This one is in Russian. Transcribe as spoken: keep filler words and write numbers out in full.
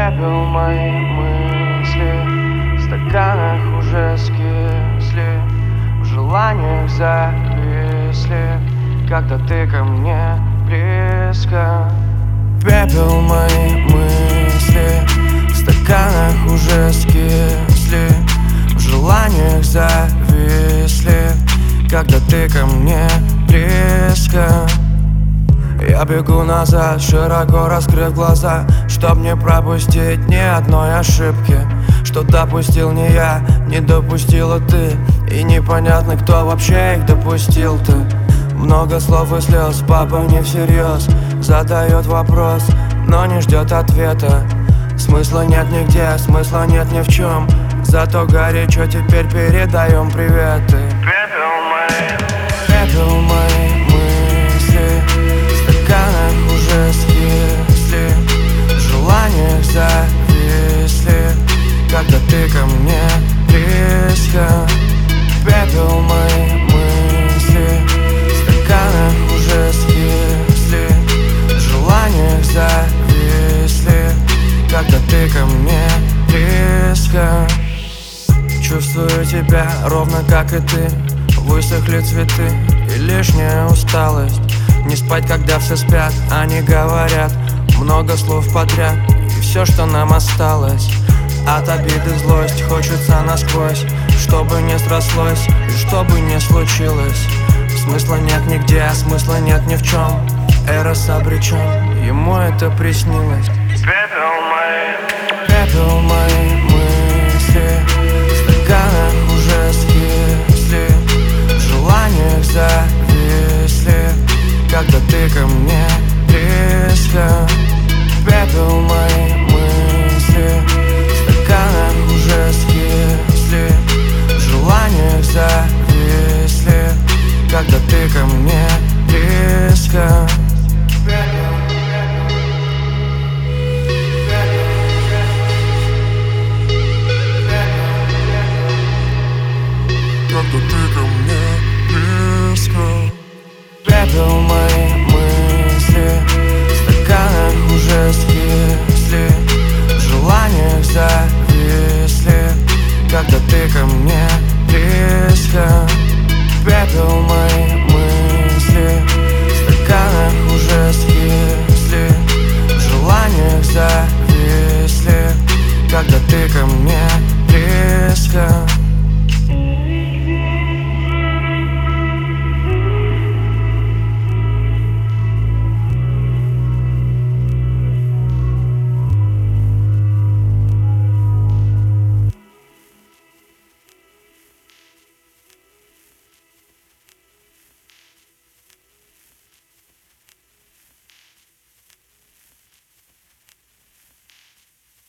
Пепел мои мысли в стаканах уже скисли, в желаниях зависли, когда ты ко мне близко. Пепел мои мысли в стаканах уже скисли, в желаниях зависли, когда ты ко мне близко. Я бегу назад, широко раскрыв глаза, чтоб не пропустить ни одной ошибки. Что допустил не я, не допустила ты, и непонятно, кто вообще их допустил ты. Много слов и слез, папа не всерьез задает вопрос, но не ждет ответа. Смысла нет нигде, смысла нет ни в чем, зато горячо теперь передаем приветы. Пепел мои, пепел мои мысли в стаканах уже скисли, в желаниях зависли, когда ты ко мне близко. Пепел мои мысли в стаканах уже скисли, в желаниях зависли, когда ты ко мне близко. Чувствую тебя ровно как и ты, высохли цветы и лишняя усталость. Не спать, когда все спят, они говорят много слов подряд, и все, что нам осталось. От обиды злость хочется насквозь, чтобы не срослось и чтобы не случилось. Смысла нет нигде, смысла нет ни в чем, Эрос обречен, ему это приснилось. Пепел мои, пепел мои мысли в стаканах уже скисли, в желаниях зависли, когда ты ко мне